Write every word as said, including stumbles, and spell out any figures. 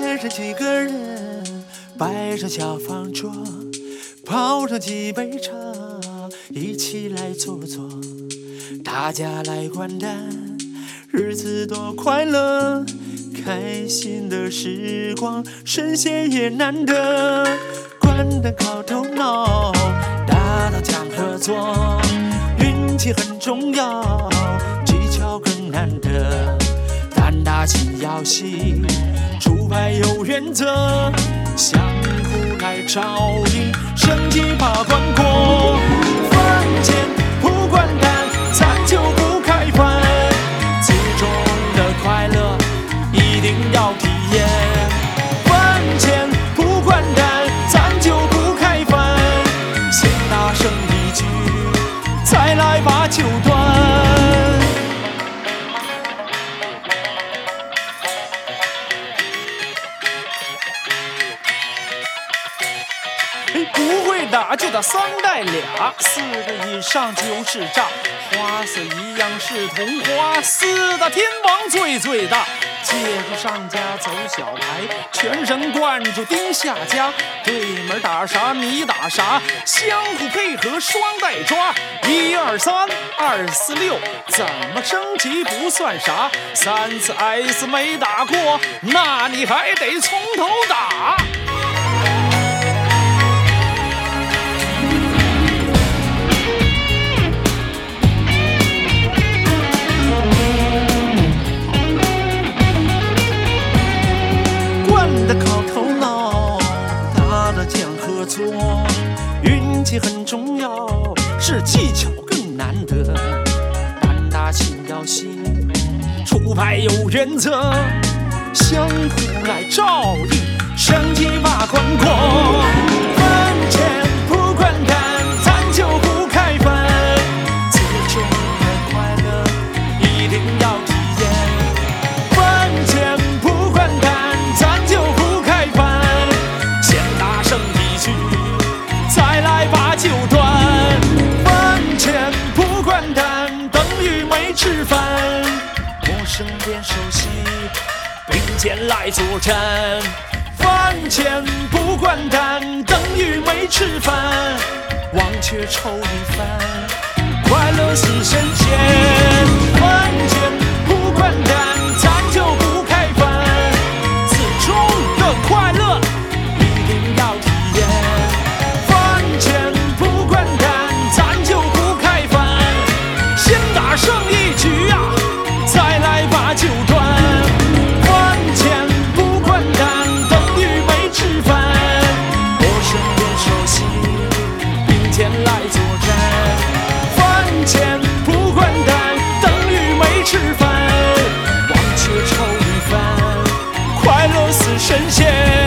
带着几个人，摆上小方桌，泡上几杯茶，一起来坐坐，大家来关单，日子多快乐，开心的时光，神仙也难得。关单靠头脑，大脑讲合作，运气很重要，技巧更难得。胆大心要细，出牌有原则，相互来照应，升级把关过。饭前不关单，咱就不开饭，其中的快乐一定要体验。饭前不关单，咱就不开饭，先大声一句，再来把酒端。不会打就打三带俩，四个以上就是诈，花色一样是同花，四大天王最最大。借助上家走小牌，全神贯注盯下家，对门打啥你打啥，相互配合双带抓。一二三，二四六，怎么升级不算啥？三次 S 没打过，那你还得从头打。运气很重要，是技巧更难得。胆大心要细，出牌有原则，相互来照应，升级把关过。饭前不关单，咱就不开饭，其中的快乐一定要体验。饭前不关单，咱就不开饭，先大声一句，再来把酒端。饭前不关单，等于没吃饭，陌生变熟悉，并肩来作战。饭前不关单，等于没吃饭，忘却愁与烦，快乐似神仙。饭前不关单，咱就不开饭，此中的快乐一定要体验。饭前不关单，咱就不开饭，先打胜一局啊，再来把酒端。饭前不关单，等于没吃饭，陌生变熟悉，并肩来作战。饭前不关单，等于没吃饭，忘却愁与烦，快乐似神仙。